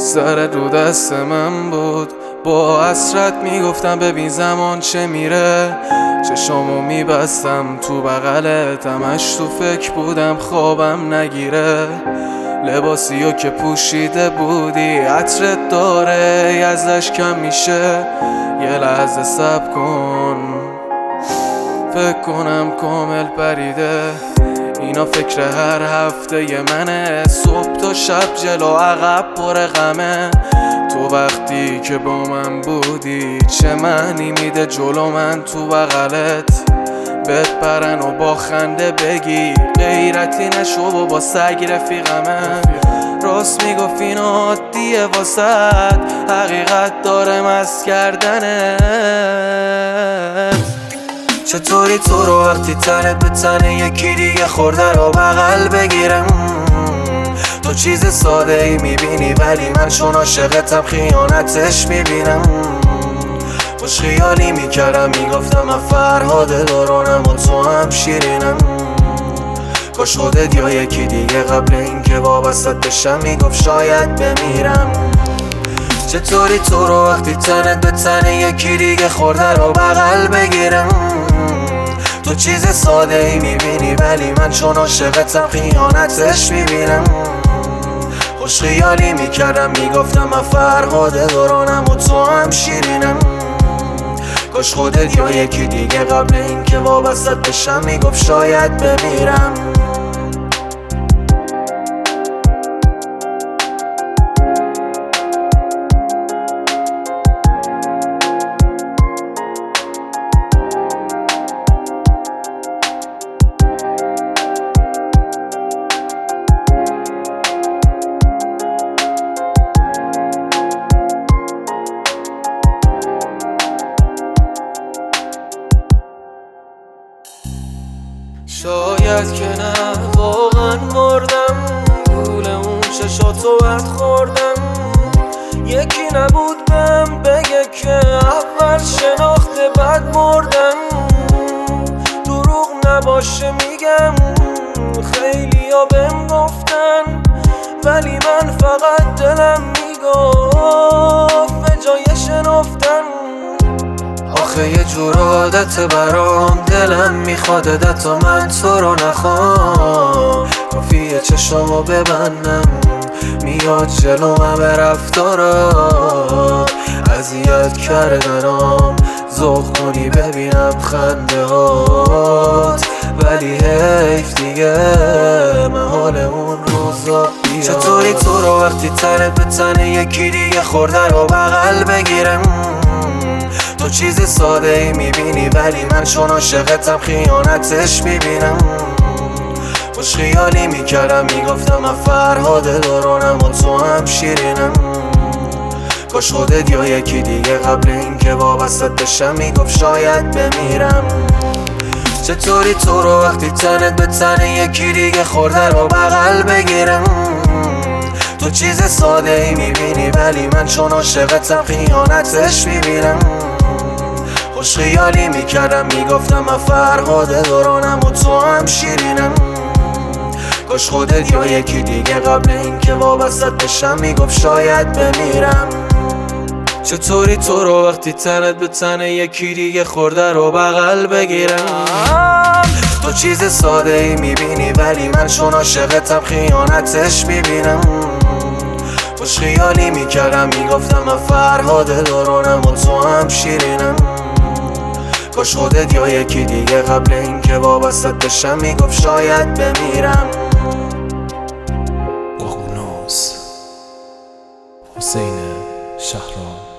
سر رو دست من بود، با حسرت میگفتم ببین زمان چه میره. چشامو میبستم تو بغلت، همش تو فکر بودم خوابم نگیره. لباسیو که پوشیده بودی عطرت داره ازش کم میشه. یه لحظه صبر کن، فکر کنم کامل پریده. اینا فکر هر هفته ی منه، صبح تا شب جلو عقب پر غمه. تو وقتی که با من بودی چه معنی میده جلو من تو بغلت؟ بپرن و با خنده بگی غیرتی نشو و با سگ رفیقمه. راست میگفت این عادیه واسد، حقیقت داره مست کردنت. چطوری تو رو وقتی تنت به تن یکی دیگه خورده رو بغل بگیرم؟ تو چیز ساده ای میبینی ولی من چون عاشقتم خیانتش میبینم. خوش خیالی میکردم میگفتم من فرهاد دورانم و تو هم شیرینم. کاش خودت یا یکی دیگه قبل اینکه وابستت بشم میگفت شاید بمیرم. چطوری تو رو وقتی تنت به تن یکی دیگه خورده رو بغل بگیرم؟ تو چیز ساده ای میبینی ولی من چون عاشقتم خیانتش میبینم. خوش خیالی میکردم میگفتم من فرهاد دورانم و تو هم شیرینم. کاش خودت یا یکی دیگه قبل اینکه وابستت بشم میگفت شاید بمیرم. شاید که نه واقعا مردم، گول اون چشاتو بد خوردم. یکی نبود بهم بگه که اول شناخته بعد مردم. دروغ نباشه میگم خیلیا بهم گفتن، ولی من فقط دلم میگفت به جای شنفتن. آخه یه جور عادت برام، دلم میخواد عدت و من تو رو نخوام. کافیه چشمو ببندم میاد جلوم به رفتارات. اذیت کردنام ذوق کنی ببینم خنده هات، ولی حیف دیگه محال اون روزا بیاد. چطوری تو رو وقتی تنت به تن یکی دیگه خورده رو بغل بگیرم؟ تو چیز ساده ای میبینی ولی من چون عاشقتم خیانتش میبینم. خوش خیالی میکردم میگفتم من فرهاد دورانم و تو هم شیرینم. کاش خودت یا یکی دیگه قبل اینکه وابستت بشم میگفت شاید بمیرم. چطوری تو رو وقتی تنت به تن یکی دیگه خورده رو بغل بگیرم؟ تو چیز ساده ای میبینی ولی من چون عاشقتم خیانتش میبینم. خوش خیالی میکردم میگفتم من فرهاد دورانم و تو هم شیرینم. کاش خودت یا یکی دیگه قبل اینکه وابستت بشم میگفت شاید بمیرم. چطوری تو رو وقتی تنت به تن یکی دیگه خورده رو بغل بگیرم؟ تو چیز ساده ای میبینی ولی من چون عاشقتم خیانتش میبینم. خوش خیالی میکردم میگفتم من فرهاد دورانم و تو هم شیرینم. کاش خودت یا یکی دیگه قبل اینکه وابستت بشم میگفت شاید بمیرم. ققنوس حسین شهرام.